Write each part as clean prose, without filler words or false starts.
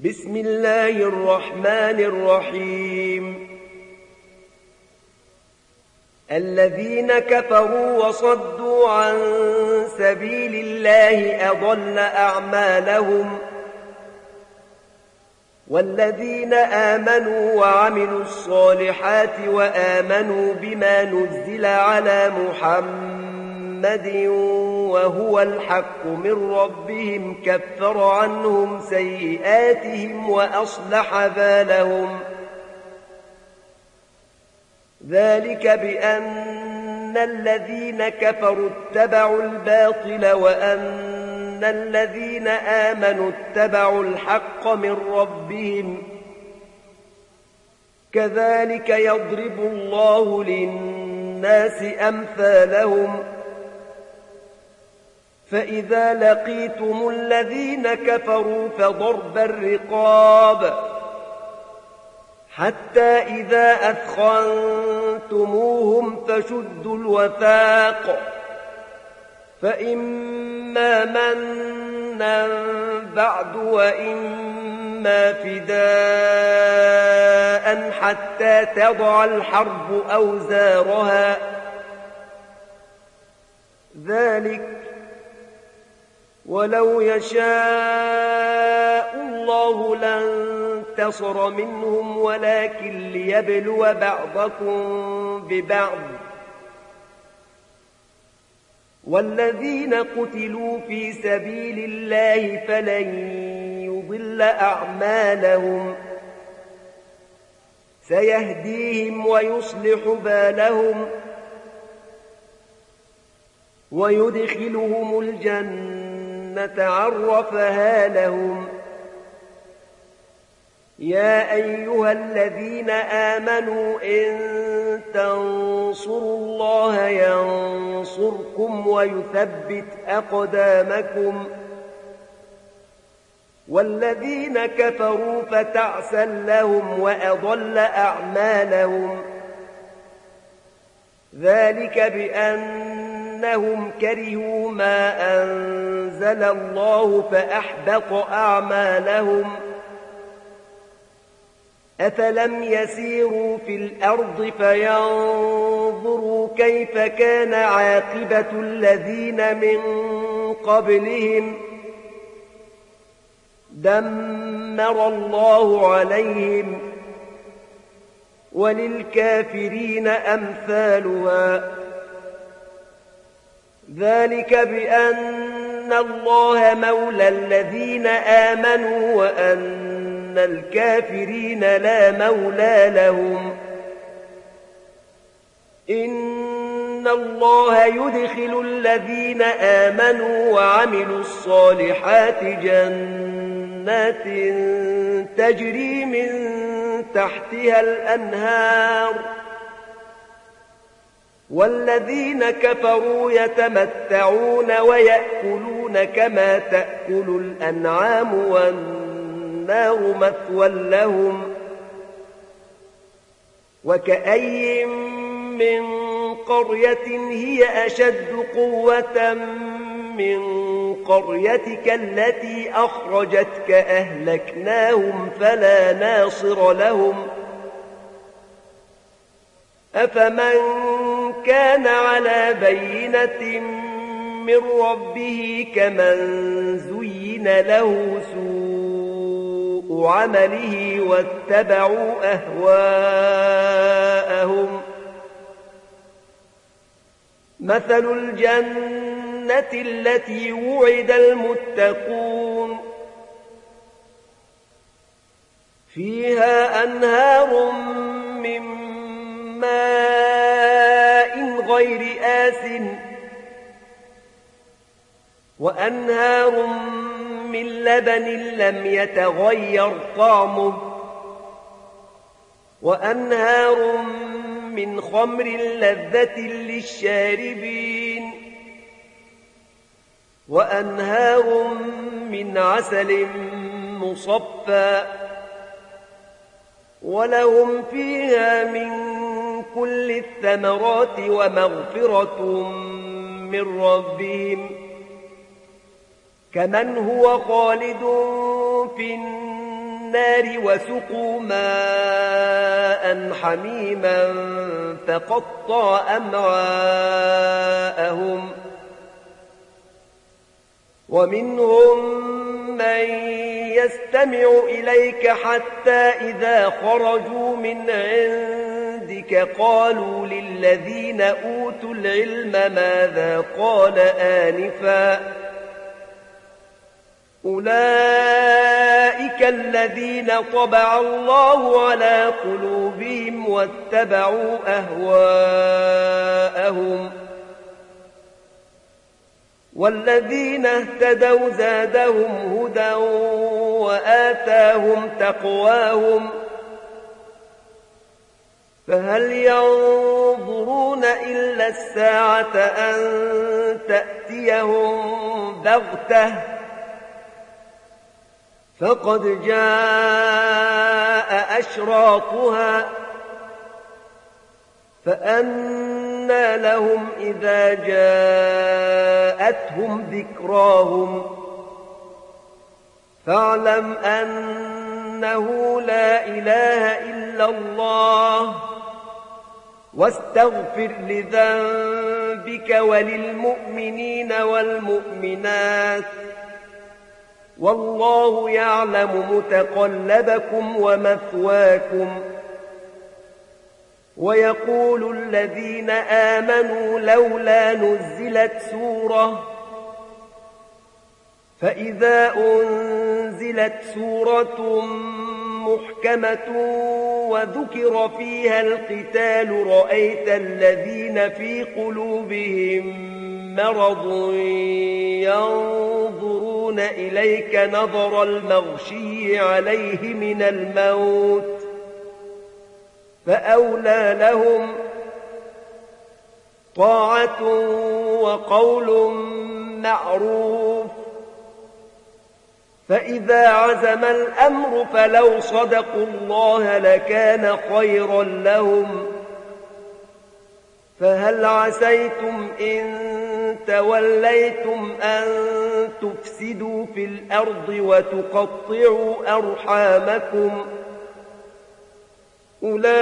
بسم الله الرحمن الرحيم. الذين كفروا وصدوا عن سبيل الله أضل أعمالهم، والذين آمنوا وعملوا الصالحات وآمنوا بما نزل على محمد وهو الحق من ربهم كفر عنهم سيئاتهم وأصلح بالهم. ذلك بأن الذين كفروا اتبعوا الباطل وأن الذين آمنوا اتبعوا الحق من ربهم. كذلك يضرب الله للناس أمثالهم. فإذا لقيتم الذين كفروا فضرب الرقاب حتى إذا أثخنتموهم فشدوا الوثاق، فإما منا بعد وإما فداء حتى تضع الحرب أوزارها. ذلك ولو يشاء الله لانتصر منهم ولكن ليبلو بعضكم ببعض. والذين قتلوا في سبيل الله فلن يضل أعمالهم، سيهديهم ويصلح بالهم ويدخلهم الجنة عرفها لهم. يا أيها الذين آمنوا إن تنصروا الله ينصركم ويثبت أقدامكم. والذين كفروا فتعسا لهم وأضل أعمالهم. ذلك بأنهم كرهوا ما أنزل الله فأحبط أعمالهم. أفلم يسيروا في الأرض فينظروا كيف كان عاقبة الذين من قبلهم. دمر الله عليهم وللكافرين أمثالها. ذلك بأن الله مولى الذين آمنوا وأن الكافرين لا مولى لهم. إن الله يدخل الذين آمنوا وعملوا الصالحات جنات تجري من تحتها الأنهار. والذين كفروا يتمتعون ويأكلون كما تأكل الأنعام والنار مثوى لهم. وكأي من قرية هي أشد قوة من قريتك التي أخرجتك أهلكناهم فلا ناصر لهم. أفمن كان على بينة من ربه كمن زين له سوء عمله واتبعوا أهواءهم. مثل الجنة التي وعد المتقون فيها أنهار من ماء غير آسن وأنهار من لبن لم يتغير طعمه وأنهار من خمر لذة للشاربين وأنهار من عسل مصفى ولهم فيها من كل الثمرات ومغفرة من ربهم كمن هو خالد في النار وسقوا ماء حميما فقطع أمعاءهم ومنهم من يستمع إليك حتى إذا خرجوا من عندك قالوا للذين أوتوا العلم ماذا قال آنفا أولئك الذين طبع الله على قلوبهم واتبعوا أهواءهم والذين اهتدوا زادهم هدى وآتاهم تقواهم فهل ينظرون إلا الساعة أن تأتيهم بغتة فقد جاء أشراطها فأنى لهم إذا جاءتهم ذكراهم فاعلم أنه لا إله إلا الله واستغفر لذنبك وللمؤمنين والمؤمنات والله يعلم متقلبكم ومثواكم ويقول الذين آمنوا لولا نزلت سورة فإذا أنزلت سورة محكمة وذكر فيها القتال رأيت الذين في قلوبهم مرض ينظرون إليك نظر المغشي عليه من الموت فأولى لهم طاعة وقول معروف فإذا عزم الأمر فلو صدقوا الله لكان خيرا لهم فهل عسيتم إن توليتم أن تفسدوا في الأرض وتقطعوا أرحامكم أولئك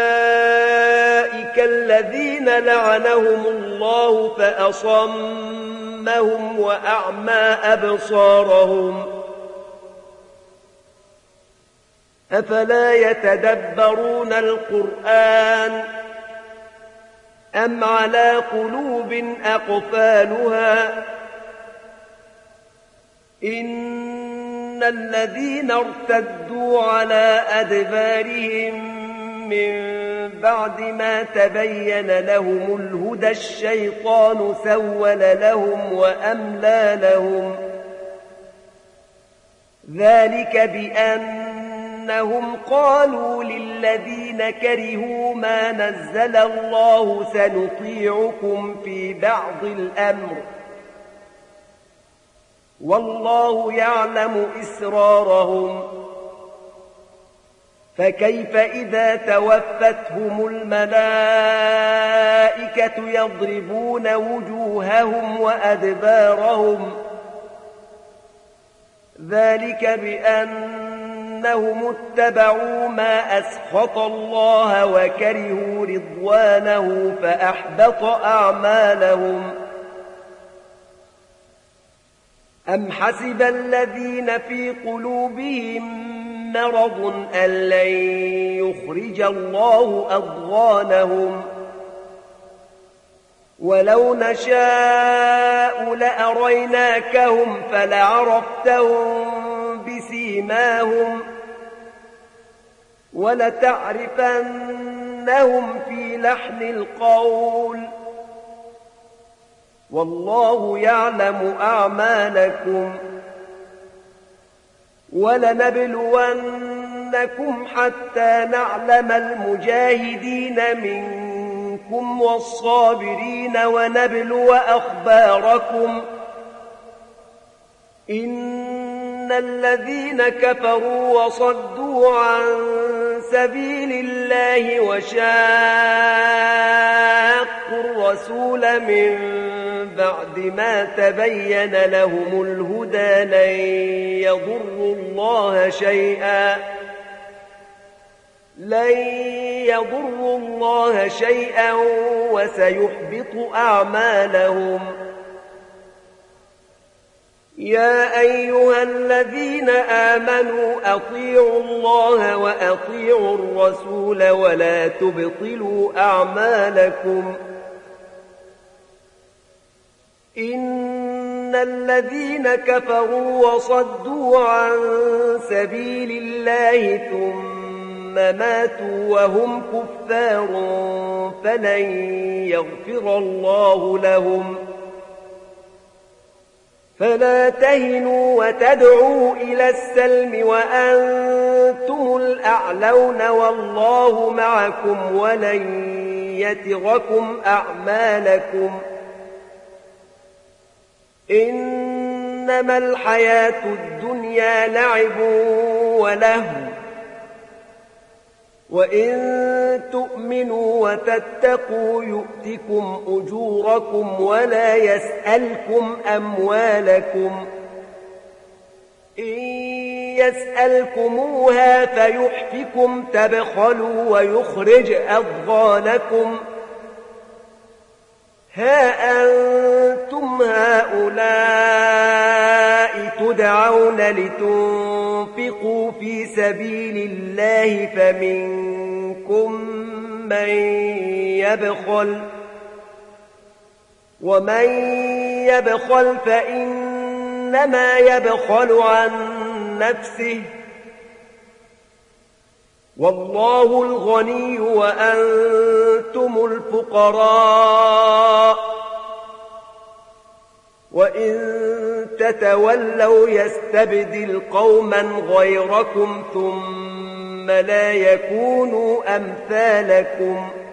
الذين لعنهم الله فأصمهم وأعمى أبصارهم أفلا يتدبرون القرآن أم على قلوب أقفالها إن الذين ارتدوا على أدبارهم من بعد ما تبين لهم الهدى الشيطان سول لهم وأملى لهم ذلك بأنهم قالوا للذين كرهوا ما نزل الله سنطيعكم في بعض الأمر والله يعلم إسرارهم فكيف إذا توفتهم الملائكة يضربون وجوههم وأدبارهم ذلك بأنهم اتبعوا ما أسخط الله وكرهوا رضوانه فأحبط أعمالهم أم حسب الذين في قلوبهم مرض أن لن يخرج الله أضغانهم ولو نشاء لأريناكهم فلعرفتهم بسيماهم ولتعرفنهم في لحن القول والله يعلم أعمالكم ولنبلونكم حتى نعلم المجاهدين منكم والصابرين ونبلو أخباركم إن الذين كفروا وصدوا عن سبيل الله وشاقوا شاقوا الرسول من بعد ما تبين لهم الهدى لن يضروا الله شيئا وسيحبط أعمالهم. يا أيها الذين آمنوا أطيعوا الله وأطيعوا الرسول ولا تبطلوا أعمالكم. إن الذين كفروا وصدوا عن سبيل الله ثم ماتوا وهم كفار فلن يغفر الله لهم. فلا تهنوا وتدعوا إلى السلم وأنتم الأعلون والله معكم ولن يتركم أعمالكم. إنما الحياة الدنيا لعب ولهو وإن تؤمنوا وتتقوا يؤتكم أجوركم ولا يسألكم أموالكم. إن يسألكموها فيحفكم تبخلوا ويخرج أضغانكم. ها أنتم هؤلاء تدعون لتنفقوا في سبيل الله فمنكم من يبخل ومن يبخل فإنما يبخل عن نفسه والله الغني وأنتم الفقراء وإن تتولوا يستبدل قوما غيركم ثم لا يكونوا أمثالكم.